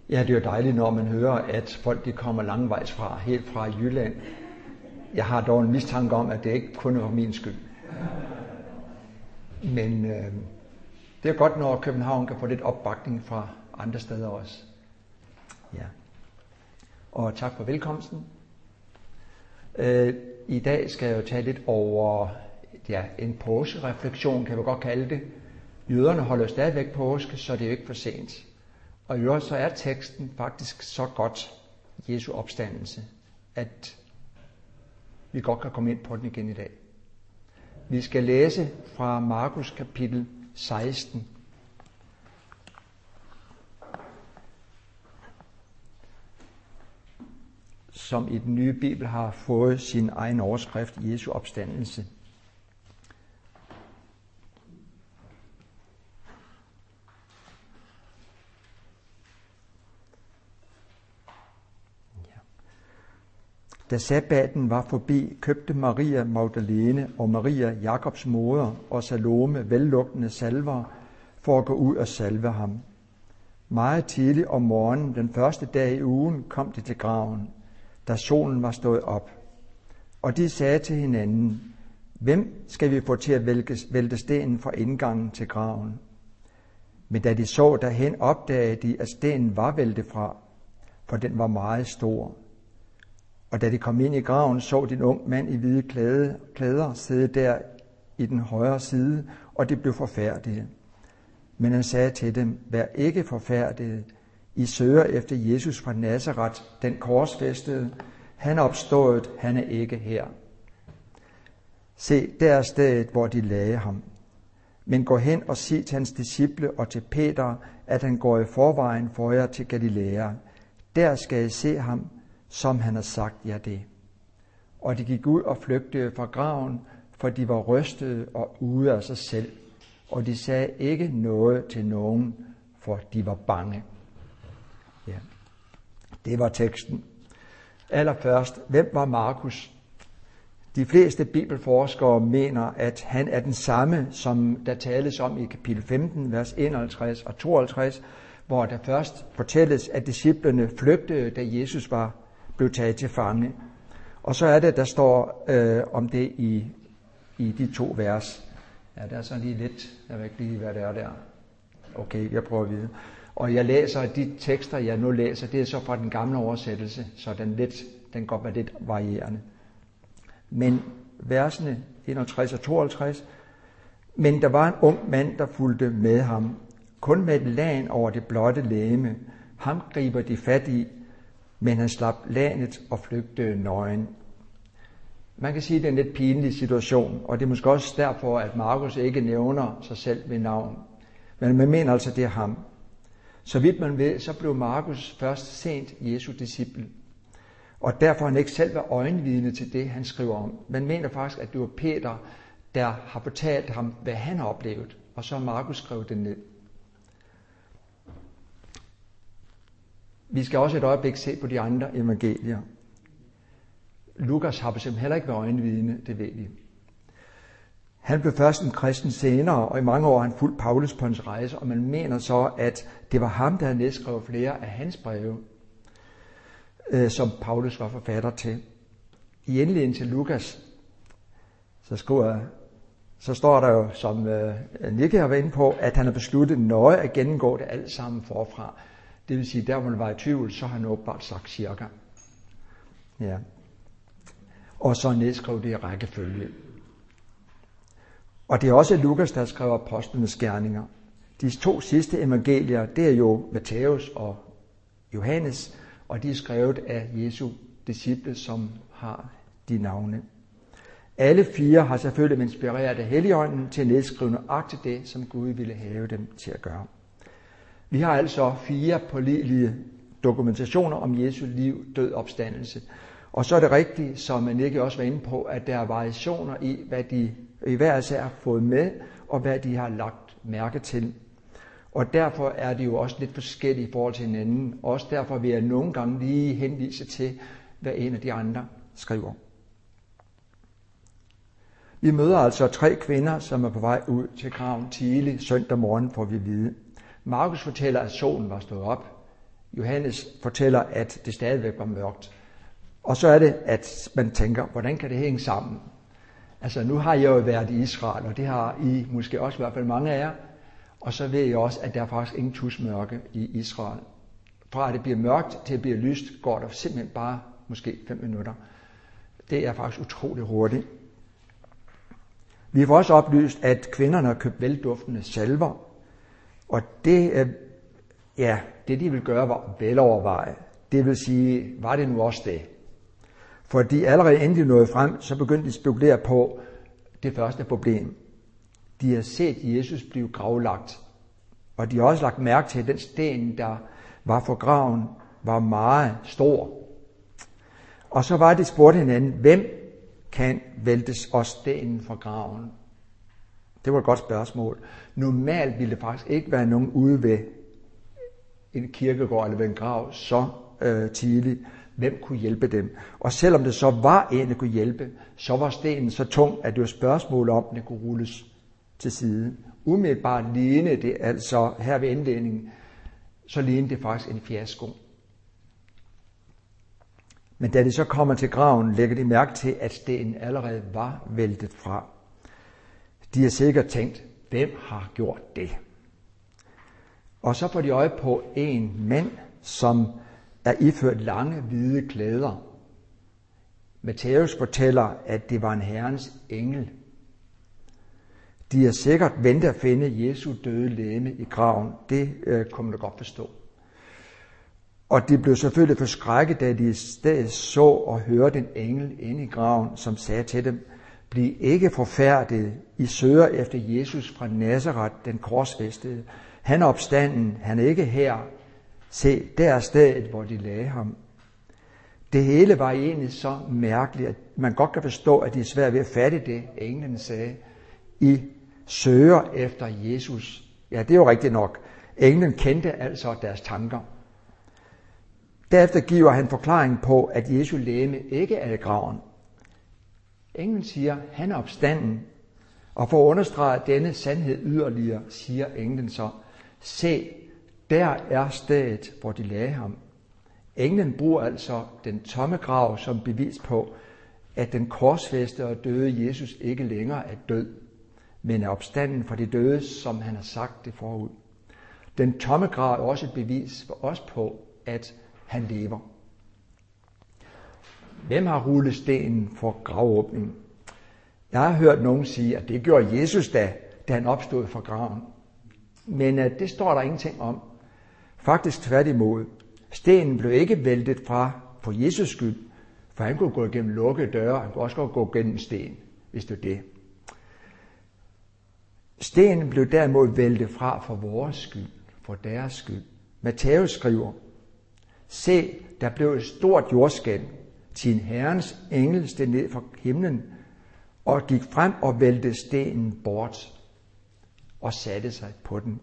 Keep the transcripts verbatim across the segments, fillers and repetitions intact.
Ja, det er jo dejligt, når man hører, at folk de kommer langvejs fra, helt fra Jylland. Jeg har dog en mistanke om, at det ikke kun er min skyld. Men øh, det er godt, når København kan få lidt opbakning fra andre steder også. Ja. Og tak for velkomsten. Øh, I dag skal jeg jo tage lidt over ja, en påskereflektion, kan vi godt kalde det. Jøderne holder stadigvæk påske, så det er jo ikke for sent. Og i øvrigt så er teksten faktisk så godt, Jesu opstandelse, at vi godt kan komme ind på den igen i dag. Vi skal læse fra Markus kapitel seksten. Som i den nye bibel har fået sin egen overskrift, Jesu opstandelse. Da sabbaten var forbi, købte Maria Magdalene og Maria, Jakobs moder, og Salome vellugtende salver for at gå ud og salve ham. Meget tidligt om morgenen, den første dag i ugen, kom de til graven, da solen var stået op. Og de sagde til hinanden, hvem skal vi få til at vælte stenen fra indgangen til graven? Men da de så derhen, opdagede de, at stenen var væltet fra, for den var meget stor. Og da de kom ind i graven, så de en ung mand i hvide klæder sidde der i den højre side, og de blev forfærdige. Men han sagde til dem, vær ikke forfærdige. I søger efter Jesus fra Nazaret, den korsfæstede. Han er opstået, han er ikke her. Se, der er stedet, hvor de lagde ham. Men gå hen og sig til hans disciple og til Peter, at han går i forvejen for jer til Galilea. Der skal I se ham, som han har sagt jer det. Og de gik ud og flygtede fra graven, for de var rystede og ude af sig selv. Og de sagde ikke noget til nogen, for de var bange. Ja, det var teksten. Allerførst, hvem var Markus? De fleste bibelforskere mener, at han er den samme, som der tales om i kapitel femten, vers enoghalvtreds og tooghalvtreds, hvor der først fortælles, at disciplene flygtede, da Jesus var blev taget til fange. Og så er det, der står øh, om det i, i de to vers. Ja, der er sådan lige lidt, jeg ved ikke lige, hvad det er der. Okay, jeg prøver at vide. Og jeg læser de tekster, jeg nu læser, det er så fra den gamle oversættelse, så den, lidt, den går med lidt varierende. Men versene enoghalvtreds og tooghalvtreds, men der var en ung mand, der fulgte med ham, kun med et lagen over det blotte legeme. Ham griber de fat i, men han slap lagenet og flygtede nøgen. Man kan sige, at det er en lidt pinlig situation, og det er måske også derfor, at Markus ikke nævner sig selv ved navn. Men man mener altså, det er ham. Så vidt man ved, så blev Markus først sent Jesu disciple. Og derfor har han ikke selv været øjenvidne til det, han skriver om. Man mener faktisk, at det var Peter, der har fortalt ham, hvad han har oplevet, og så har Markus skrevet det ned. Vi skal også et øjeblik se på de andre evangelier. Lukas har bestemt heller ikke været øjenvidne, det ved vi. Han blev først en kristen senere, og i mange år har han fulgt Paulus på hans rejse, og man mener så, at det var ham, der havde nedskrevet flere af hans breve, øh, som Paulus var forfatter til. I indledningen til Lukas, så, skulle, så står der jo, som øh, Nikke har været inde på, at han har besluttet nøje at gennemgå det alt sammen forfra. Det vil sige, der hvor man var i tvivl, så har han åbenbart sagt cirka. Ja. Og så nedskrev det i rækkefølge. Og det er også Lukas, der skriver apostlenes gerninger. De to sidste evangelier, det er jo Matthæus og Johannes, og de er skrevet af Jesu disciple, som har de navne. Alle fire har selvfølgelig inspireret af Helligånden til at nedskrive nøjagtigt det, som Gud ville have dem til at gøre. Vi har altså fire pålidelige dokumentationer om Jesu liv, død, opstandelse. Og så er det rigtigt, som man ikke også var inde på, at der er variationer i, hvad de i hver især har fået med, og hvad de har lagt mærke til. Og derfor er det jo også lidt forskellige i forhold til hinanden. Også derfor vil jeg nogle gange lige henvise til, hvad en af de andre skriver. Vi møder altså tre kvinder, som er på vej ud til graven tidlig søndag morgen, får vi vide. Markus fortæller, at solen var stået op. Johannes fortæller, at det stadigvæk var mørkt. Og så er det, at man tænker, hvordan kan det hænge sammen? Altså, nu har jeg jo været i Israel, og det har I måske også i hvert fald mange af jer. Og så ved jeg også, at der er faktisk ingen tusmørke i Israel. Fra at det bliver mørkt til at blive lyst, går der simpelthen bare måske fem minutter. Det er faktisk utroligt hurtigt. Vi får også oplyst, at kvinderne har købt velduftende salver. Og det, ja, det de ville gøre var velovervejet. Det vil sige, var det nu også det? Fordi allerede inden de nåede frem, så begyndte de at spekulere på det første problem. De har set Jesus blive gravlagt. Og de har også lagt mærke til, at den sten, der var for graven, var meget stor. Og så var det spurgte hinanden, hvem kan væltes os stenen fra graven? Det var et godt spørgsmål. Normalt ville det faktisk ikke være nogen ude ved en kirkegård eller ved en grav så øh, tidligt. Hvem kunne hjælpe dem? Og selvom det så var en, der kunne hjælpe, så var stenen så tung, at det var spørgsmål om, at den kunne rulles til side. Umiddelbart lignede det, altså her ved indledningen, så lignede det faktisk en fiasko. Men da de så kommer til graven, lægger de mærke til, at stenen allerede var væltet fra. De har sikkert tænkt, hvem har gjort det? Og så får de øje på en mand, som er iført lange, hvide klæder. Matthæus fortæller, at det var en herrens engel. De har sikkert ventet at finde Jesu døde legeme i graven. Det øh, kunne man da godt forstå. Og de blev selvfølgelig forskrækket, da de i stedet så og hørte en engel inde i graven, som sagde til dem, bliv ikke forfærdet, I søger efter Jesus fra Nazareth, den korsfæstede. Han er opstanden, han er ikke her. Se, der er stedet, hvor de lagde ham. Det hele var egentlig så mærkeligt, at man godt kan forstå, at de er svært ved at fatte det, englen sagde. I søger efter Jesus. Ja, det er jo rigtigt nok. Englen kendte altså deres tanker. Derefter giver han forklaring på, at Jesu legeme ikke er i graven. Englen siger, han er opstanden. Og for at understrege denne sandhed yderligere, siger englen så, se, der er stedet, hvor de lagde ham. Englen bruger altså den tomme grav som bevis på, at den korsfæstede og døde Jesus ikke længere er død, men er opstanden fra de døde, som han har sagt det forud. Den tomme grav er også et bevis for os på, at han lever. Hvem har rullet stenen for gravåbningen? Jeg har hørt nogen sige, at det gjorde Jesus da, da han opstod fra graven. Men uh, det står der ingenting om. Faktisk tværtimod. Stenen blev ikke væltet fra for Jesus skyld, for han kunne gå igennem lukkede døre, han kunne også godt gå gennem sten, hvis det er det. Stenen blev derimod væltet fra for vores skyld, for deres skyld. Matthæus skriver, se, der blev et stort jordskælv, til en herrens engel steg ned fra himlen, og gik frem og væltede stenen bort, og satte sig på den.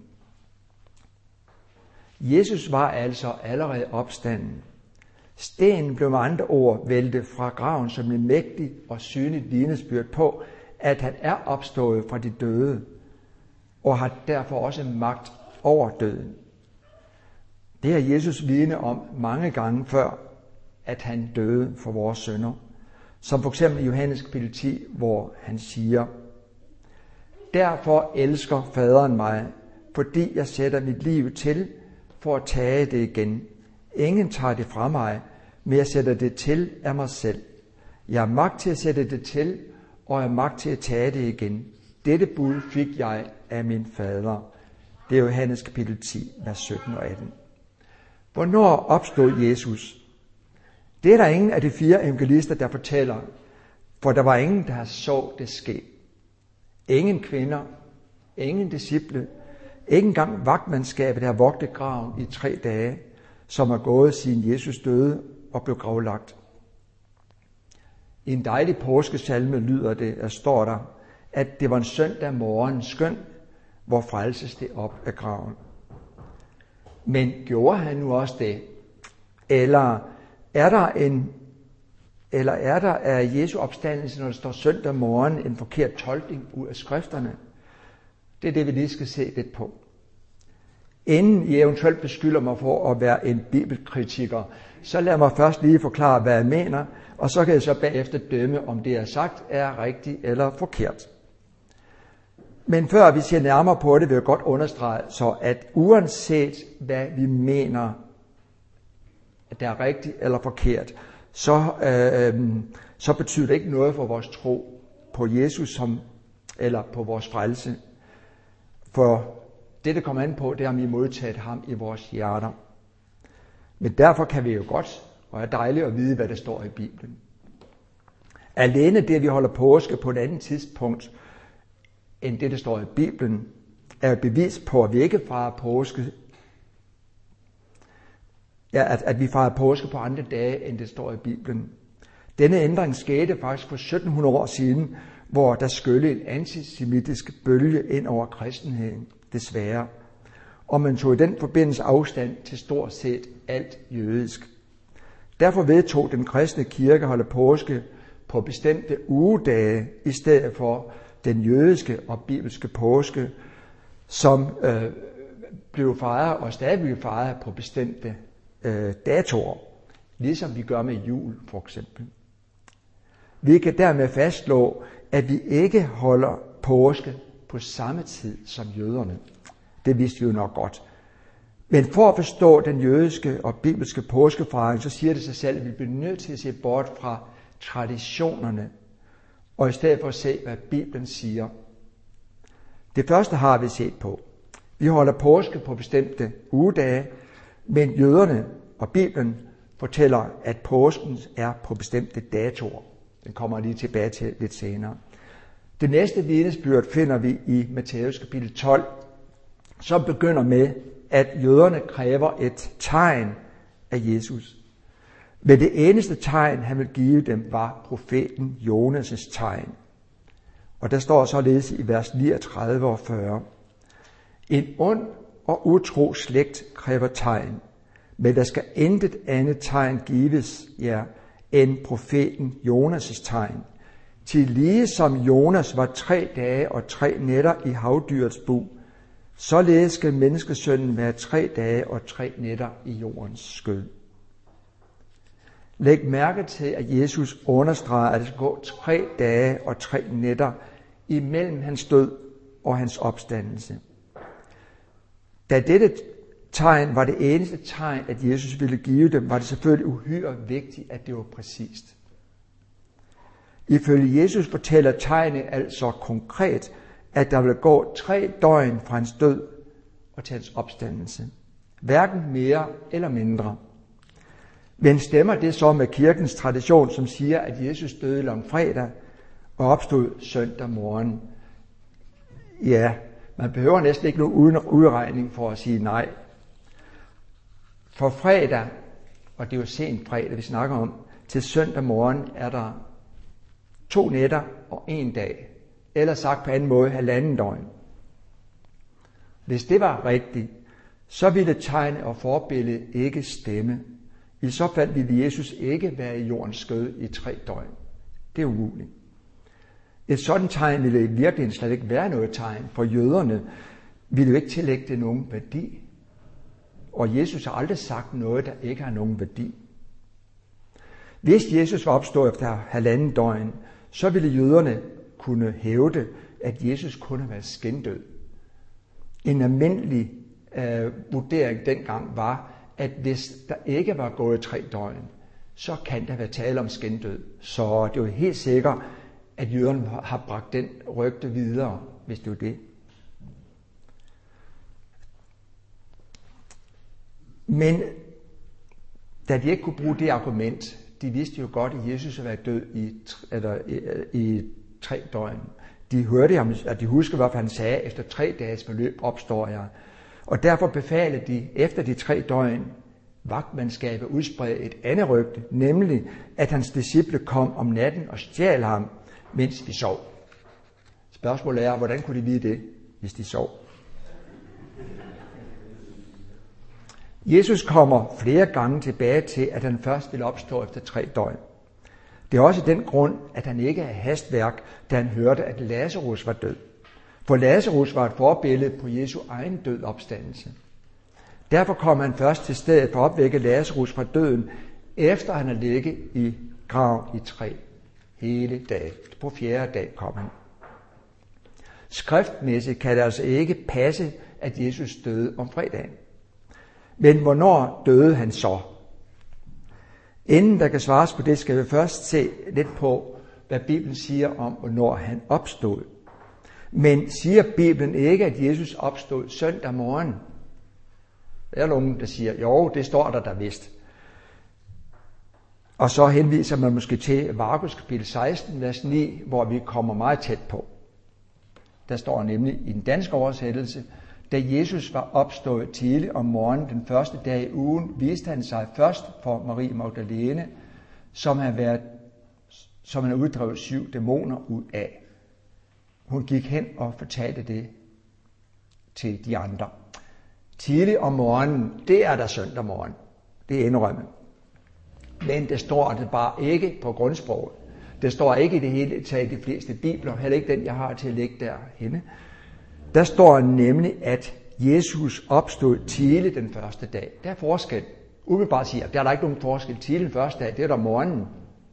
Jesus var altså allerede opstanden. Stenen blev med andre ord væltet fra graven som en mægtig og synligt vidnesbyrd på, at han er opstået fra de døde, og har derfor også magt over døden. Det har Jesus vidne om mange gange før, at han døde for vores synder. Som for eksempel i Johannes kapitel ti, hvor han siger, derfor elsker faderen mig, fordi jeg sætter mit liv til for at tage det igen. Ingen tager det fra mig, men jeg sætter det til af mig selv. Jeg har magt til at sætte det til, og jeg har magt til at tage det igen. Dette bud fik jeg af min fader. Det er Johannes kapitel ti, vers sytten og atten. Hvornår opstod Jesus? Det er der ingen af de fire evangelister, der fortæller, for der var ingen, der så det ske. Ingen kvinder, ingen disciple, ikke engang vagtmandskabet, der har vogtet graven i tre dage, som er gået siden Jesus døde og blev gravlagt. I en dejlig påskesalme lyder det, der står der, at det var en søndag morgen skøn, hvor frelse steg op af graven. Men gjorde han nu også det? Eller er der en eller er der af Jesu opstandelse, når der står søndag morgen, en forkert tolkning ud af skrifterne? Det er det, vi lige skal se lidt på. Inden I eventuelt beskylder mig for at være en bibelkritiker, så lad mig først lige forklare, hvad jeg mener, og så kan jeg så bagefter dømme, om det jeg har sagt er rigtigt eller forkert. Men før vi ser nærmere på det, vil jeg godt understrege, så at uanset hvad vi mener, at det er rigtigt eller forkert, så, øh, så betyder det ikke noget for vores tro på Jesus som, eller på vores frelse. For det, der kommer an på, det er, om vi modtaget ham i vores hjerter. Men derfor kan vi jo godt, og er dejligt at vide, hvad der står i Bibelen. Alene det, vi holder påske på et andet tidspunkt, end det, der står i Bibelen, er et bevis på, at vi ikke fejrer påske, ja, at, at vi fejrer påske på andre dage, end det står i Bibelen. Denne ændring skete faktisk for sytten hundrede år siden, hvor der skyllede en antisemitisk bølge ind over kristenheden, desværre. Og man tog i den forbindelse afstand til stort set alt jødisk. Derfor vedtog den kristne kirke at holde påske på bestemte ugedage, i stedet for den jødiske og bibelske påske, som øh, blev fejret og stadig bliver fejret på bestemte øh, datoer, ligesom vi gør med jul for eksempel. Vi kan dermed fastslå, at vi ikke holder påske på samme tid som jøderne. Det vidste vi jo nok godt. Men for at forstå den jødiske og bibelske påskefejring, så siger det sig selv, at vi bliver nødt til at se bort fra traditionerne, og i stedet for at se, hvad Bibelen siger. Det første har vi set på. Vi holder påske på bestemte ugedage, men jøderne og Bibelen fortæller, at påsken er på bestemte datoer. Den kommer lige tilbage til lidt senere. Det næste vidnesbyrd finder vi i Matthæus kapitel tolv, som begynder med, at jøderne kræver et tegn af Jesus. Men det eneste tegn, han vil give dem, var profeten Jonas' tegn. Og der står således i vers niogtredive og fyrre. En ond og utro slægt kræver tegn, men der skal intet andet tegn gives jer, end profeten Jonas' tegn. Til lige som Jonas var tre dage og tre nætter i havdyrets bug, således skal menneskesønnen være tre dage og tre nætter i jordens skød. Læg mærke til, at Jesus understreger, at det skal gå tre dage og tre nætter imellem hans død og hans opstandelse. Da dette tegn var det eneste tegn, at Jesus ville give dem, var det selvfølgelig uhyre vigtigt, at det var præcist. Ifølge Jesus fortæller tegnet altså konkret, at der vil gå tre døgn fra hans død og til hans opstandelse. Hverken mere eller mindre. Men stemmer det så med kirkens tradition, som siger, at Jesus døde langfredag og opstod søndag morgen? Ja, man behøver næsten ikke nogen udregning for at sige nej. For fredag, og det er jo sent fredag, vi snakker om, til søndag morgen er der to nætter og en dag. Eller sagt på anden måde, halvanden døgn. Hvis det var rigtigt, så ville tegn og forbillede ikke stemme. I så fald ville Jesus ikke være i jordens skød i tre døgn. Det er umuligt. Et sådan tegn ville i virkeligheden slet ikke være noget tegn, for jøderne ville jo ikke tillægge det nogen værdi. Og Jesus har aldrig sagt noget, der ikke har nogen værdi. Hvis Jesus var opstået efter halvanden døgn, så ville jøderne kunne hævde, at Jesus kunne have været skindød. En almindelig øh, vurdering dengang var, at hvis der ikke var gået tre døgn, så kan der være tale om skindød. Så det er jo helt sikkert, at jøderne har bragt den rygte videre, hvis det er det. Men da de ikke kunne bruge det argument, de vidste jo godt, at Jesus havde været død i, eller, i, i tre døgn. De hørte ham, at de husker, hvad han sagde, efter tre dages forløb opstår jeg. Og derfor befalede de, efter de tre døgn, vagtmandskabet udsprede et andet rygte, nemlig at hans disciple kom om natten og stjal ham, mens de sov. Spørgsmålet er, hvordan kunne de vide det, hvis de sov? Jesus kommer flere gange tilbage til, at han først vil opstå efter tre døgn. Det er også den grund, at han ikke er hastværk, da han hørte, at Lazarus var død. For Lazarus var et forbillede på Jesu egen død opstandelse. Derfor kom han først til stedet for at opvække Lazarus fra døden, efter han havde ligget i graven i tre hele dagen. På fjerde dag kom han. Skriftmæssigt kan det altså ikke passe, at Jesus døde om fredagen. Men hvornår døde han så? Inden der kan svares på det, skal vi først se lidt på, hvad Bibelen siger om, hvornår han opstod. Men siger Bibelen ikke, at Jesus opstod søndag morgen? Der er nogen, der siger, jo, det står der da vist. Og så henviser man måske til Markus kapitel seksten, vers ni, hvor vi kommer meget tæt på. Der står nemlig i den danske oversættelse, da Jesus var opstået tidligt om morgenen den første dag i ugen, viste han sig først for Marie Magdalene, som han været, som han uddrev syv dæmoner ud af. Hun gik hen og fortalte det til de andre. Tidligt om morgenen, det er der søndag morgen. Det er indrømmet. Men det står det bare ikke på grundsproget. Det står ikke i det hele taget i de fleste bibler, heller ikke den, jeg har til at lægge derhenne. Der står nemlig, at Jesus opstod tidligt den første dag. Der er forskel. Umiddelbart siger, der er der ikke nogen forskel. Tidligt den første dag, det er der morgenen.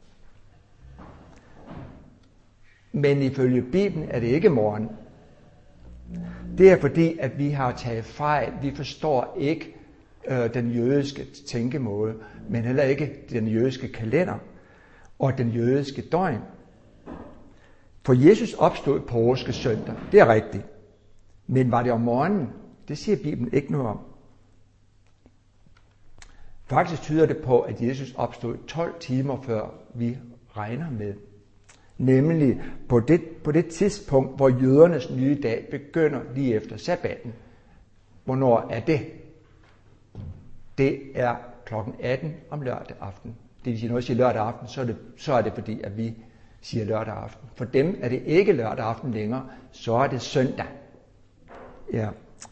Men ifølge Bibelen er det ikke morgen. Det er fordi, at vi har taget fejl. Vi forstår ikke øh, den jødiske tænkemåde, men heller ikke den jødiske kalender og den jødiske døgn. For Jesus opstod påske søndag. Det er rigtigt. Men var det om morgenen? Det siger Bibelen ikke noget om. Faktisk tyder det på, at Jesus opstod tolv timer før vi regner med. Nemlig på det, på det tidspunkt, hvor jødernes nye dag begynder lige efter sabbaten. Hvornår er det? Det er klokken atten om lørdag aften. Det vil sige, når jeg siger lørdag aften, så er det, så er det fordi, at vi siger lørdag aften. For dem er det ikke lørdag aften længere, så er det søndag. Ja.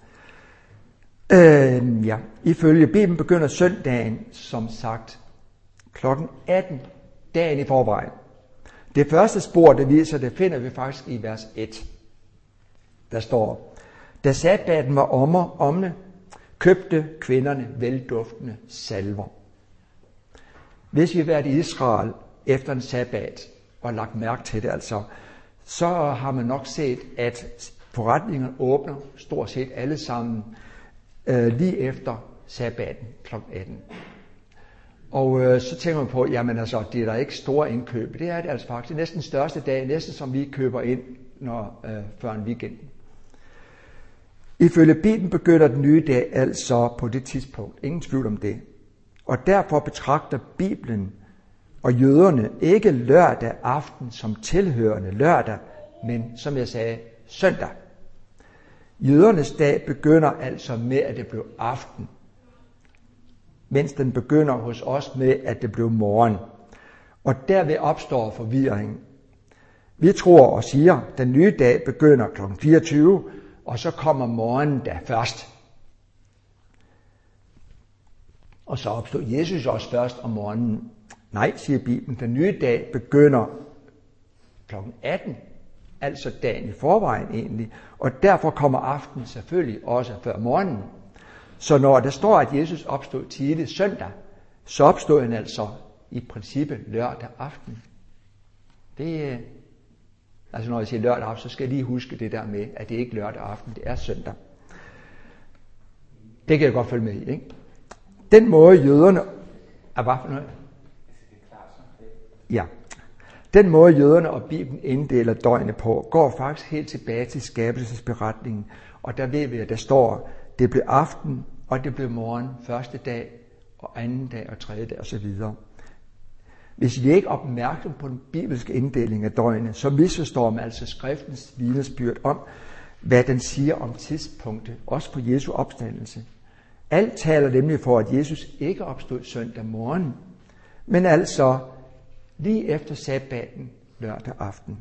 Øh, ja. Ifølge Bibelen begynder søndagen, som sagt, klokken atten, dagen i forvejen. Det første spor, det viser, det finder vi faktisk i vers et. Der står, da sabbaten var omme, omme, købte kvinderne velduftende salver. Hvis vi har været i Israel efter en sabbat og lagt mærke til det altså, så har man nok set, at forretningerne åbner stort set alle sammen øh, lige efter sabbaten klokken atten. Og øh, så tænker man på, jamen altså, det er der ikke store indkøb. Det er det altså faktisk. Det er næsten den største dag, næsten som vi køber ind når, øh, før en weekend. Ifølge Bibelen begynder den nye dag altså på det tidspunkt. Ingen tvivl om det. Og derfor betragter Bibelen og jøderne ikke lørdag aften som tilhørende lørdag, men som jeg sagde, søndag. Jødernes dag begynder altså med, at det blev aften, mens den begynder hos os med, at det blev morgen. Og derved opstår forvirring. Vi tror og siger, at den nye dag begynder klokken fireogtyve, og så kommer morgenen der først. Og så opstod Jesus også først om morgenen. Nej, siger Bibelen, den nye dag begynder klokken atten, altså dagen i forvejen egentlig, og derfor kommer aftenen selvfølgelig også før morgenen. Så når der står, at Jesus opstod tidligt søndag, så opstod han altså i princippet lørdag aften. Det, altså når jeg siger lørdag aften, så skal jeg lige huske det der med, at det ikke er lørdag aften, det er søndag. Det kan jeg godt følge med i, ikke? Den måde jøderne... Er hvad for noget? Ja. Den måde jøderne og Bibelen inddeler døgnet på, går faktisk helt tilbage til skabelsesberetningen. Og der ved vi, at der står, det blev aften, og det blev morgen, første dag, og anden dag, og tredje dag, osv. Hvis vi ikke er opmærksom på den bibelske inddeling af døgnet, så misforstår man altså skriftens vidnesbyrd om, hvad den siger om tidspunktet, også på Jesu opstandelse. Alt taler nemlig for, at Jesus ikke opstod søndag morgen, men altså lige efter sabbaten lørdag aften.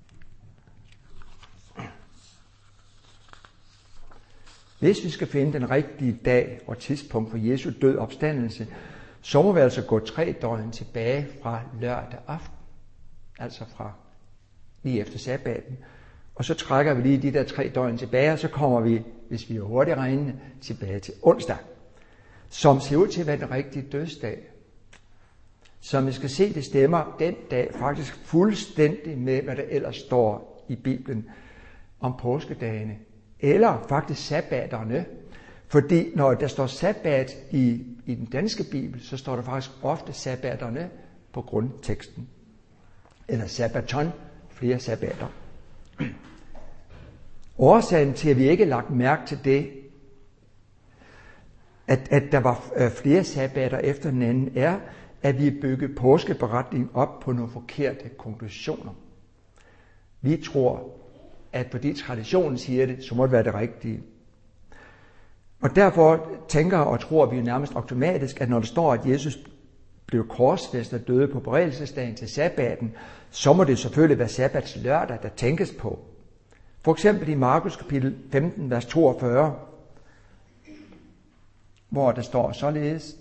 Hvis vi skal finde den rigtige dag og tidspunkt for Jesu død opstandelse, så må vi altså gå tre døgn tilbage fra lørdag aften, altså fra lige efter sabbaten. Og så trækker vi lige de der tre døgn tilbage, og så kommer vi, hvis vi er hurtigt regnende, tilbage til onsdag. som ser ud til at være den rigtige dødsdag. Som vi skal se, det stemmer den dag faktisk fuldstændig med, hvad der ellers står i Bibelen om påskedagene. Eller faktisk sabbaterne. Fordi når der står sabbat i, i den danske bibel, så står der faktisk ofte sabbaterne på grundteksten. Eller sabbaton, flere sabbater. Årsagen til, at vi ikke lagt mærke til det, at, at der var flere sabbater efter den anden, er, at vi bygger påskeberetningen op på nogle forkerte konklusioner. Vi tror, at fordi traditionen siger det, så må det være det rigtige. Og derfor tænker og tror vi nærmest automatisk, at når der står, at Jesus blev korsfæstet og døde på berigelsesdagen til sabbaten, så må det selvfølgelig være sabbats lørdag, der tænkes på. For eksempel i Markus kapitel femten, vers toogfyrre, hvor der står således: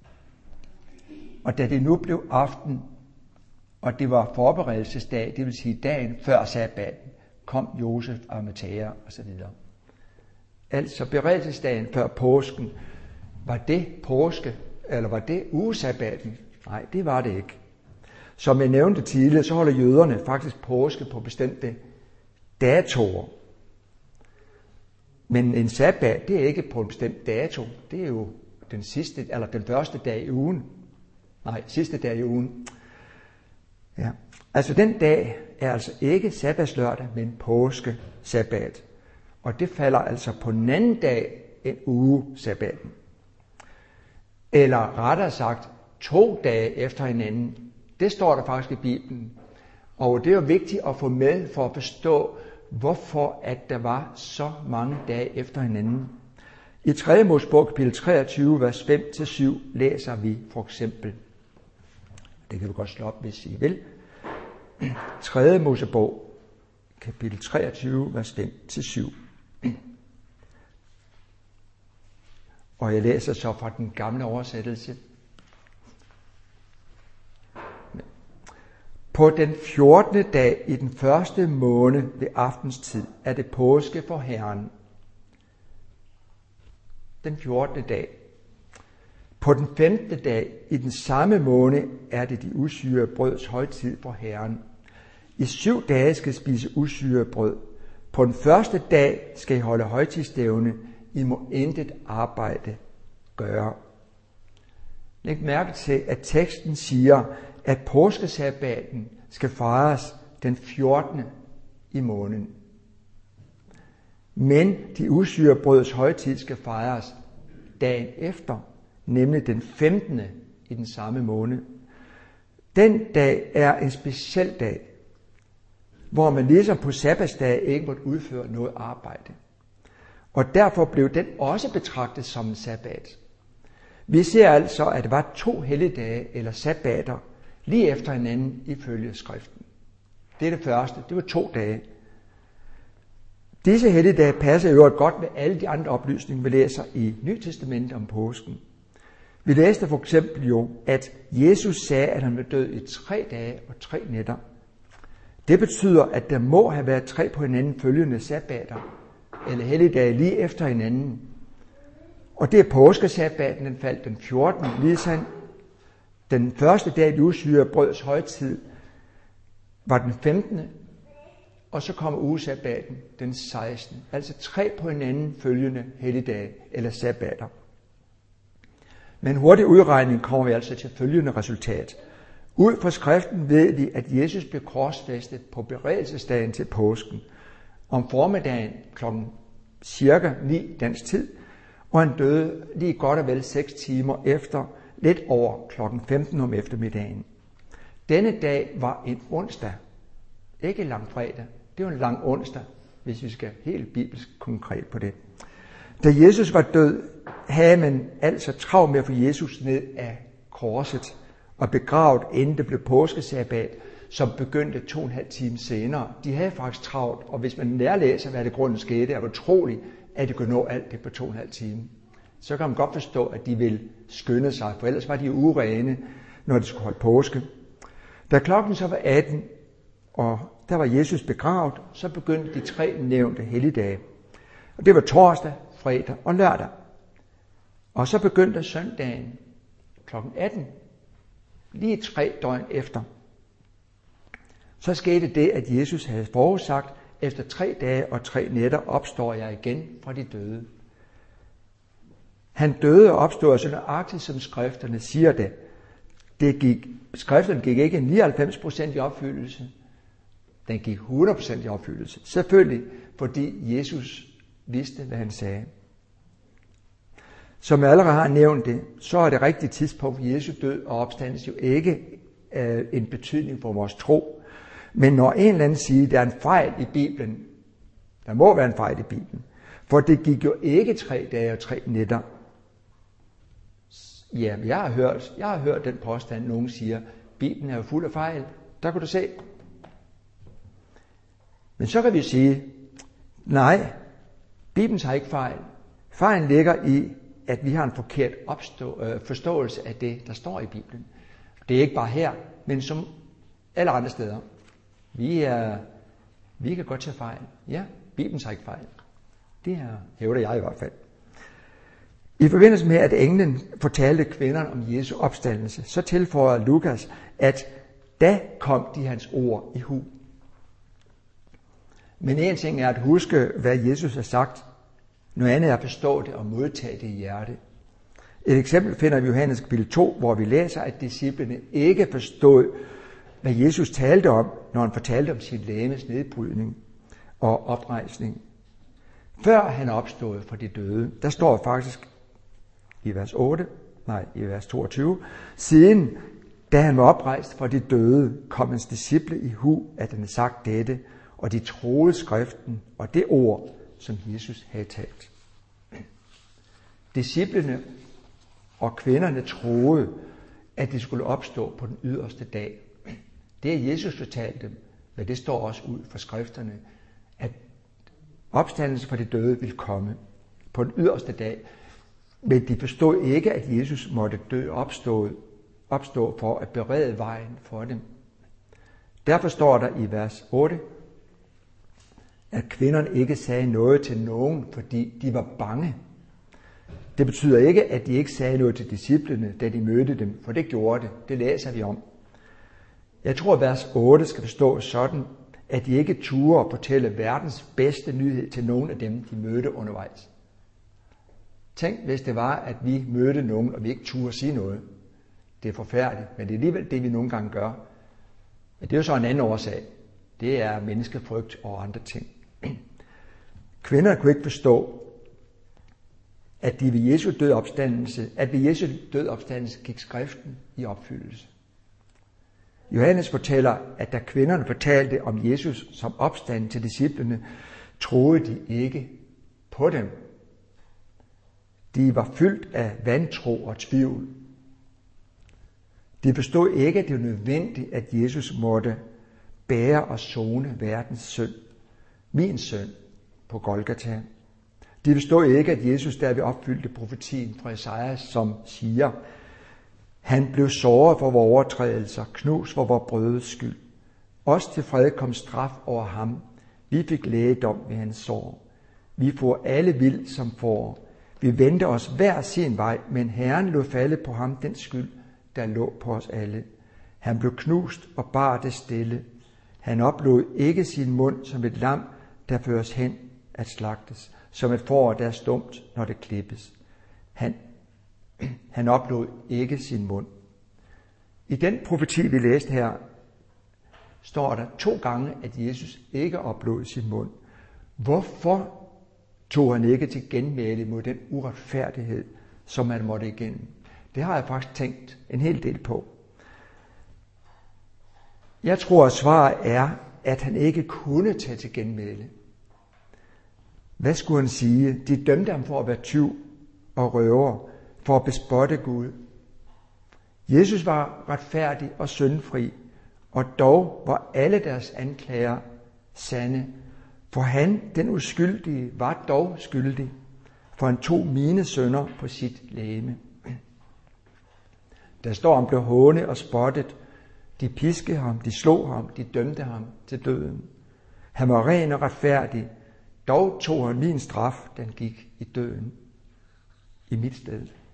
og da det nu blev aften, og det var forberedelsesdag, det vil sige dagen før sabbaten, kom Josef og Arimathæa osv. Altså beredelsesdagen før påsken, var det påske, eller var det ugesabbaten? Nej, det var det ikke. Som jeg nævnte tidligere, så holder jøderne faktisk påske på bestemte datoer. Men en sabbat, det er ikke på en bestemt dato. Det er jo den sidste, eller den første dag i ugen. Nej, sidste dag i ugen. Ja. Altså den dag er altså ikke sabbatslørdag, men påske sabbat. Og det falder altså på den anden dag en uge sabbaten. Eller rettere sagt, to dage efter hinanden. Det står der faktisk i Bibelen. Og det er jo vigtigt at få med for at forstå, hvorfor at der var så mange dage efter hinanden. I tredje Mosebog kapitel treogtyve, vers fem til syv, læser vi for eksempel. Det kan vi godt slå op, hvis I vil. tredje Mosebog kapitel treogtyve, vers fem til syv. Og jeg læser så fra den gamle oversættelse. På den fjortende dag i den første måned ved aftenstid er det påske for Herren. Den fjortende dag. På den femte dag i den samme måned er det de usyrede brøds højtid for Herren. I syv dage skal I spise usyrede brød. På den første dag skal I holde højtidsstævne. I må intet arbejde gøre. Læg mærke til, at teksten siger, at påskesabbaten skal fejres den fjortende i måneden. Men de usyrede brøds højtid skal fejres dagen efter, nemlig den femtende i den samme måned. Den dag er en speciel dag, hvor man ligesom på sabbatsdag ikke måtte udføre noget arbejde. Og derfor blev den også betragtet som en sabbat. Vi ser altså, at der var to helligdage eller sabbater lige efter hinanden ifølge skriften. Det er det første. Det var to dage. Disse helligdage passer jo godt med alle de andre oplysninger, vi læser i Nye Testamentet om påsken. Vi læste for eksempel jo, at Jesus sagde, at han ville dø i tre dage og tre nætter. Det betyder, at der må have været tre på hinanden følgende sabbater, eller helligdage lige efter hinanden. Og det er påskesabbaten, den faldt den fjortende, ligesom den første dag, de usyrede brøds højtid, var den femtende, og så kom ugesabbaten den sekstende. Altså tre på hinanden følgende helligdage eller sabbater. Med en hurtig udregning kommer vi altså til følgende resultat. Ud fra skriften ved vi, at Jesus blev korsfæstet på beredelsesdagen til påsken. Om formiddagen klokken cirka ni dansk tid, og han døde lige godt og vel seks timer efter, lidt over klokken femten om eftermiddagen. Denne dag var en onsdag, ikke langfredag. Det var en lang onsdag, hvis vi skal helt bibelsk konkret på det. Da Jesus var død, havde man altså travlt med at få Jesus ned af korset og begravet, inden det blev påskesabbat, som begyndte to og en halv time senere. De havde faktisk travlt, og hvis man nærlæser, hvad det grunden skete, er det utroligt, at de kunne nå alt det på to og en halv time. Så kan man godt forstå, at de ville skynde sig, for ellers var de urene, når de skulle holde påske. Da klokken så var atten, og der var Jesus begravet, så begyndte de tre nævnte helligdage. Og det var torsdag, fredag og lørdag. Og så begyndte søndagen klokken atten, lige tre døgn efter. Så skete det, at Jesus havde forudsagt, efter tre dage og tre nætter opstår jeg igen fra de døde. Han døde og opstod så nøjagtigt, som skrifterne siger det. det gik, skrifterne gik ikke nioghalvfems procent i opfyldelse. Den gik hundrede procent i opfyldelse. Selvfølgelig, fordi Jesus vidste, hvad han sagde. Som jeg allerede har nævnt det, så er det rigtige tidspunkt for Jesu død og opstandelse jo ikke øh, en betydning for vores tro. Men når en eller anden siger, at der er en fejl i Bibelen, der må være en fejl i Bibelen, for det gik jo ikke tre dage og tre nætter. Ja, jeg har hørt, jeg har hørt den påstand, nogen siger, Bibelen er jo fuld af fejl. Der kan du se. Men så kan vi sige, nej, Bibelen har ikke fejl. Fejlen ligger i, at vi har en forkert opstå, øh, forståelse af det, der står i Bibelen. Det er ikke bare her, men som alle andre steder. Vi, er, vi kan godt tage fejl. Ja, Bibelen har ikke fejl. Det her hævder jeg i hvert fald. I forbindelse med, at englen fortalte kvinderne om Jesu opstandelse, så tilføjer Lukas, at da kom de hans ord i hu. Men en ting er at huske, hvad Jesus har sagt. Noget andet er at forstå det og modtage det i hjertet. Et eksempel finder vi i Johannes kapitel to, hvor vi læser, at disciplene ikke forstod, hvad Jesus talte om, når han fortalte om sit legemes nedbrydning og oprejsning. Før han opstod fra de døde, der står faktisk i vers otte, nej, i vers toogtyve, siden da han var oprejst fra de døde, kom hans disciple i hu, at han havde sagt dette, og de troede skriften og det ord, som Jesus havde talt. Disciplene og kvinderne troede, at det skulle opstå på den yderste dag. Det er Jesus fortalte dem, men det står også ud fra skrifterne, at opstandelsen fra de døde ville komme på den yderste dag. Men de forstod ikke, at Jesus måtte dø opstå, opstå for at berede vejen for dem. Derfor står der i vers otte, at kvinderne ikke sagde noget til nogen, fordi de var bange. Det betyder ikke, at de ikke sagde noget til disciplene, da de mødte dem, for det gjorde det. Det læser vi om. Jeg tror, at vers otte skal forstås sådan, at de ikke turde at fortælle verdens bedste nyhed til nogen af dem, de mødte undervejs. Tænk, hvis det var, at vi mødte nogen, og vi ikke turde sige noget. Det er forfærdeligt, men det er alligevel det, vi nogle gange gør. Men det er jo så en anden årsag. Det er menneskefrygt og andre ting. Kvinderne kunne ikke forstå, at de ved Jesu død opstandelse, at ved Jesu død opstandelse gik skriften i opfyldelse. Johannes fortæller, at da kvinderne fortalte om Jesus som opstand til disciplene, troede de ikke på dem. De var fyldt af vantro og tvivl. De forstod ikke, at det var nødvendigt, at Jesus måtte bære og sone verdens synd, min synd, på Golgata. De forstod ikke, at Jesus derved opfyldte profetien fra Esajas, som siger, han blev såret for vores overtrædelser, knust for vores brødes skyld. Os til fred kom straf over ham. Vi fik lægedom ved hans sår. Vi får alle vild som får. Vi vendte os hver sin vej, men Herren lod falde på ham den skyld, der lå på os alle. Han blev knust og bar det stille. Han oplod ikke sin mund som et lam, der føres hen at slagtes, som et får, der er stumt, når det klippes. Han, han oplod ikke sin mund. I den profeti, vi læste her, står der to gange, at Jesus ikke oplod sin mund. Hvorfor tog han ikke til genmæle mod den uretfærdighed, som han måtte igennem? Det har jeg faktisk tænkt en hel del på. Jeg tror, at svaret er, at han ikke kunne tage til genmæle. Hvad skulle han sige? De dømte ham for at være tyv og røver, for at bespotte Gud. Jesus var retfærdig og syndfri, og dog var alle deres anklager sande. For han, den uskyldige, var dog skyldig, for han tog mine synder på sit legeme. Der står, han blev hånet og spottet. De piskede ham, de slog ham, de dømte ham til døden. Han var ren og retfærdig, dog tog han min straf, den gik i døden i mit sted.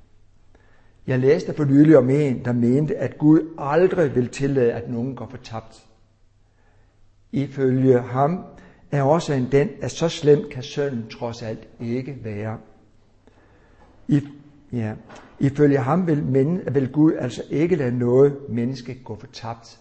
Jeg læste for nylig om en, der mente, at Gud aldrig vil tillade, at nogen går fortabt. Ifølge ham er årsagen den, at så slemt kan synden trods alt ikke være. I, ja, ifølge ham vil, men, vil Gud altså ikke lade noget menneske gå fortabt.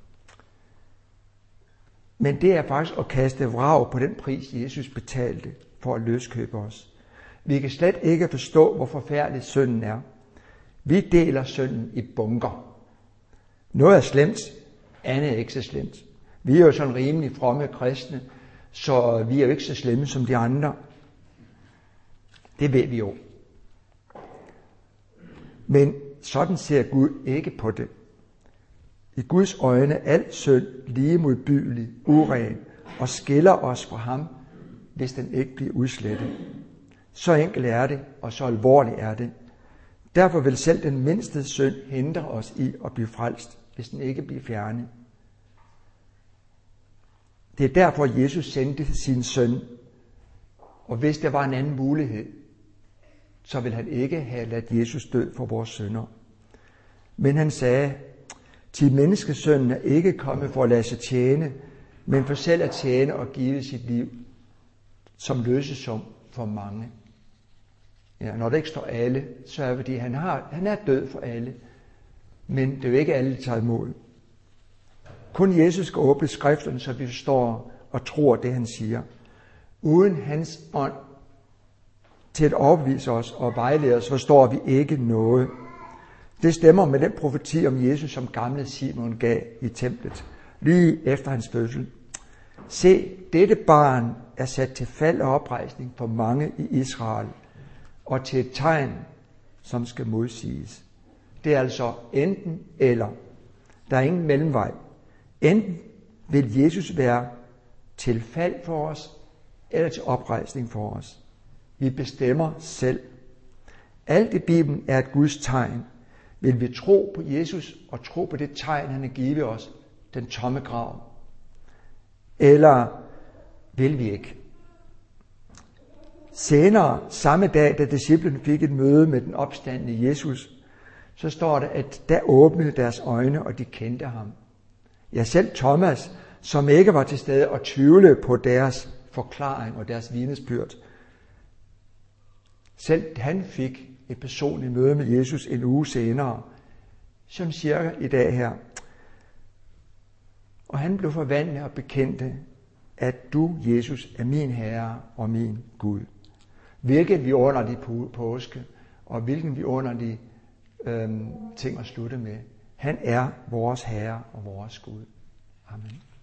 Men det er faktisk at kaste vrag på den pris, Jesus betalte for at løskøbe os. Vi kan slet ikke forstå, hvor forfærdelig synden er. Vi deler synden i bunker. Noget er slemt, andet er ikke så slemt. Vi er jo sådan rimelig fromme kristne, så vi er jo ikke så slemme som de andre. Det ved vi jo. Men sådan ser Gud ikke på det. I Guds øjne er al synd lige modbydelig, uren og skiller os fra ham, hvis den ikke bliver udslettet. Så enkelt er det, og så alvorligt er det. Derfor vil selv den mindste synd hindre os i at blive frelst, hvis den ikke bliver fjernet. Det er derfor, Jesus sendte sin søn. Og hvis der var en anden mulighed, så ville han ikke have ladt Jesus dø for vores synder. Men han sagde, til menneskesønnen er ikke kommet for at lade sig tjene, men for selv at tjene og give sit liv som løsesum for mange. Ja, når det ikke står alle, så er det, fordi han, har, han er død for alle. Men det er jo ikke alle, der tager imod. Kun Jesus skal åbne skrifterne, så vi forstår og tror det, han siger. Uden hans ånd til at overbevise os og vejlede os, forstår vi ikke noget. Det stemmer med den profeti om Jesus, som gamle Simon gav i templet, lige efter hans fødsel. Se, dette barn er sat til fald og oprejsning for mange i Israel, og til et tegn, som skal modsiges. Det er altså enten eller. Der er ingen mellemvej. Enten vil Jesus være til fald for os, eller til oprejsning for os. Vi bestemmer selv. Alt i Bibelen er et Guds tegn. Vil vi tro på Jesus og tro på det tegn, han har givet os, den tomme grav? Eller vil vi ikke? Senere, samme dag, da disciplene fik et møde med den opstandne Jesus, så står det, at der åbnede deres øjne, og de kendte ham. Ja, selv Thomas, som ikke var til stede og tvivlede på deres forklaring og deres vidnesbyrd, selv han fik et personligt møde med Jesus en uge senere, som cirka i dag her. Og han blev forvandlet og bekendte, at du, Jesus, er min Herre og min Gud. Hvilket vi underlige påske, og hvilken vi underlige øhm, ting at slutte med. Han er vores Herre og vores Gud. Amen.